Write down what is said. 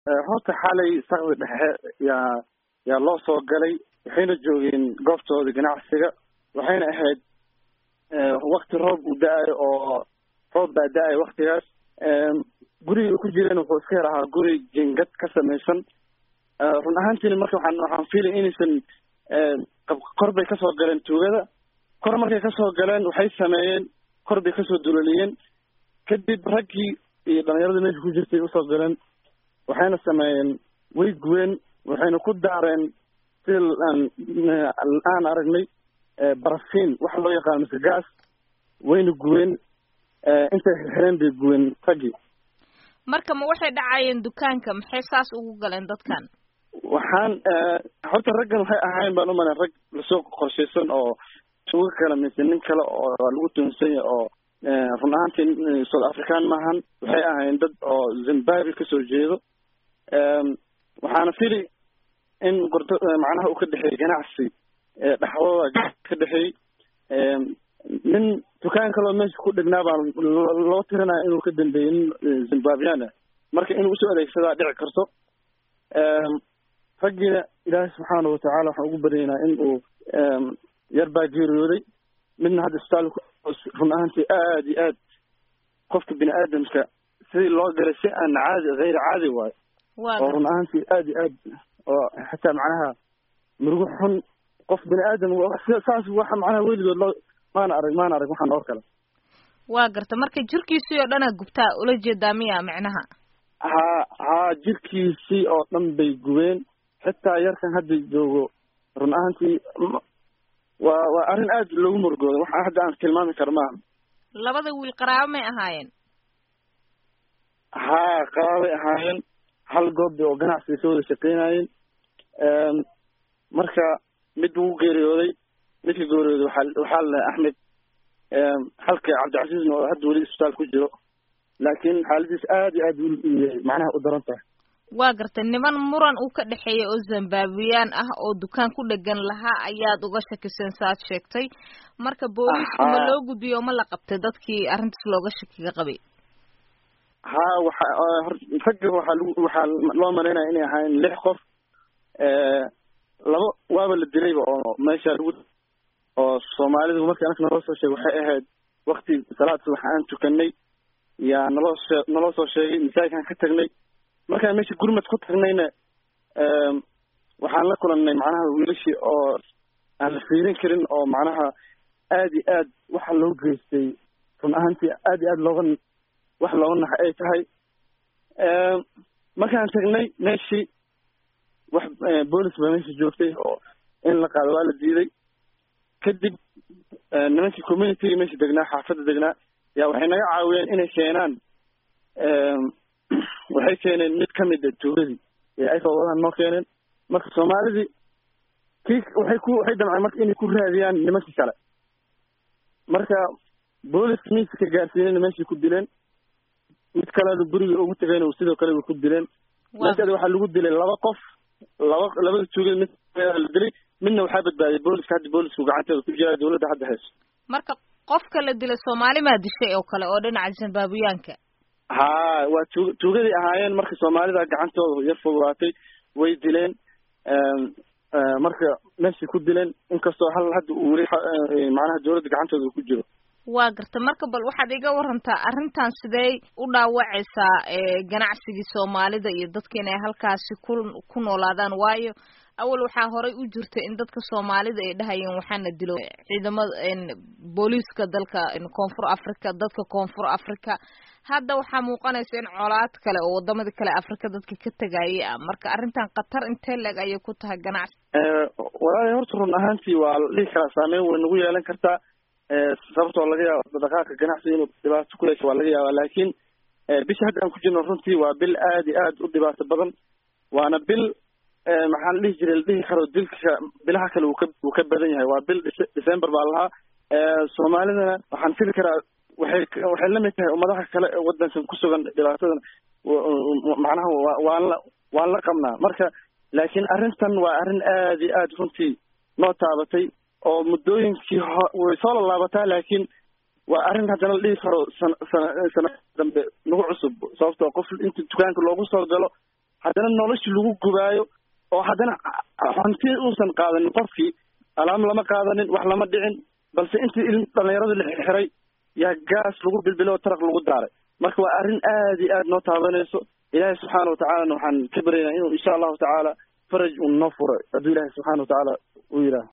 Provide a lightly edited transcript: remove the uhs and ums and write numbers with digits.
horta xalay saqdi dhexe yaa loo soo galay waxayna joogeen goobtooda ganacsiga waxayna ahayd waqti roob u da-ay oo roob baa da-ay waqtigaas guriga ku jireen wuxuu iska yar ahaa guri jingad ka samaysan run ahaantiina marka waxaan fiilay inaysan kor bay kasoo galeen tuugada kor markay kasoo galeen waxay sameeyeen kor bay kasoo dulaliyeen kadib raggii iyo dhalinyarada meesha ku jirtay usoo galeen waxayna sameeyeen way guween waxayna ku daareen sida aan aragnay barafiin waxa loo yaqaano mise gaas wayna guween intay xireen bay guween raggii marka ma waxay dhacayeen dukaanka maxay saas ugu galeen dadkan waxaan horta raggan waxay ahayn baan umaleyn rag lasoo qorshaysan oo tuugo kale mise nin kale oo lagu tuunsan yahay oo run ahaantii South African maahan waxay ahayn dad oo Zimbabwe kasoo jeedo waxaana fili in gordo macnaha uu ka dhexeeyay ganacsi dhaxwada ka dhexeeyay nin dukaan kaloo meesha ku dhignaa baa loo tirinaya inuu ka dambeeyay nin Zimbabwean marka inuu usoo adeegsadaa dhici karto raggiina ilaahay subxaanahu watacaala waxaan ugu baryaynaa in uu yar baa geeriyooday midna hadda isbitaalka run ahaantii aad iyo aad qofka bini aadamka sidii loo galay si aan caadi hayr caadi waayo oo run ahaantii aad iyo aad oo xataa macnaha murugo xun qof bini aadam saas waxa macnaha weligood loo maana arag waxaan oo kale waa garta marka jirkiisii oo dhan gubtaa ula jeedaa miya macnaha ha jirkiisii oo dhan bay gubeen xitaa yarkan hadda joogo run ahaantii waa arrin aad loogu murugooday waxa hadda aan tilmaami karo maaha labada wiil qaraabo may ahaayeen ha qaraabay ahaayeen hal goob oo ganacsiga soo wada shaqeynayeen marka mid wuu geeriyooday midka geeriyooday waxaa la Axmed halka Cabdicasiisna oo hadda weli isbitaal ku jiro laakiin xaaladiis aad iyo aad macnaha u daran tahay waa gartay niman muran uu ka dhaxeeyay oo Zimbabwean ah oo dukaan ku dhagan lahaa ayaad uga shakisan saad sheegtay marka booliisku ma loo gudbiyo ma la qabtay dadkii arrintaas looga shakiga qabay ha waxa loo maleynaya inay ahaayeen 6 qof labo waaba la dilayba oo meesha lagu oo Soomaalidu markii anka naloo soo sheegay waxay ahayd waqti salaad subax aan tukanay yaa naloo soo sheegay misaajkan ka tagnay markaan meesha gurmad ku tagnayna waxaan la kulannay macnaha wiilashii oo aan la fiirin karin oo macnaha aad iyo aad waxa loo geystay run ahaantii aad iyo aad wax looga nax ay tahay markaan tagnay meeshii wax boolis baa meesha joogtay oo in la qaado waa la diiday kadib nimankii community meesha degnaa xaafadda degnaa yaa waxay naga caawiyeen inay keenaan waxay keeneen mid ka mid ah tuugadii ay soo wadaan noo keeneen marka Soomaalidii waxay damceen marka inay ku raadiyaan nimankii kale marka boolis miiska gaarsiinayna meeshii ku dileen mid kale guriga ugu tagayna sidoo kale ku dileen marka waxa lagu dilay 2 qof labada tuugada mid la dilay midna waxaa badbaaday booliska hadda boolisku gacanteeda ku jira dawladda hadda hayso marka qofka la dilay Soomaali ma dishay oo kale oo dhinaca Zimbabweanka ha waa tuugadii ahaayeen marka Soomaalida gacantooda yar fogaatay way dileen marka meeshii ku dileen inkastoo hal hadda uu macnaha dawladda gacantooda ku jiro waa garta marka bal waxaad iga warantaa arrintan sidee u dhaawacaysaa ganacsigii Soomaalida iyo dadka inay halkaasi ku noolaadaan waayo awal waxaa horay u jirtay in dadka Soomaalida ay dhahayeen waxaana dilo ciidamada booliiska dalka Koonfur Afrika dadka Koonfur Afrika hadda waxaa muuqanaysa in colaad kale oo wadamada kale Afrika dadka ka tagayay marka arrintan qatar intee lag ay ku tahay ganacsi walaa horta run ahaantii waa la kala saameyn weyn ugu yeelan kartaa sababtoo laga yaabo dhaqaaqa ganacsiga inuu dhibaato ku yeesho waa laga yaabaa laakiin bisha hadda aan ku jirno runtii waa bil aad iyo aad u dhibaato badan waana bil maxaan dhihi jiray la dhihi karo dilka bilaha kale uu ka badan yahay waa bil December baa lahaa Soomaalidana waxaan fili karaa waxay la mid tahay ummadaha kale ee wadankan ku sugan dhibaatadan macnaha waan la qabnaa marka laakiin arrintan waa arrin aad iyo aad runtii noo taabatay oo muddooyinkii way soo laabataa laakiin waa arrin haddana la dhihi karo sana dambe nagu cusub sababtoo qof inta dukaanka loogu soo galo haddana noloshii lagu gubaayo oo haddana hanti uusan qaadanin qofkii alaam lama qaadanin wax lama dhicin balse intii dhalinyaradu la xiray yaa gaas lagu bilbilay oo taraq lagu daaray marka waa arrin aad iyo aad noo taabanayso ilaahay subxaana watacaalana waxaan ka baryaynaa inuu insha allahu tacaala faraj uu noo furo hadduu ilaahay subxaana watacaala uu yidhaaho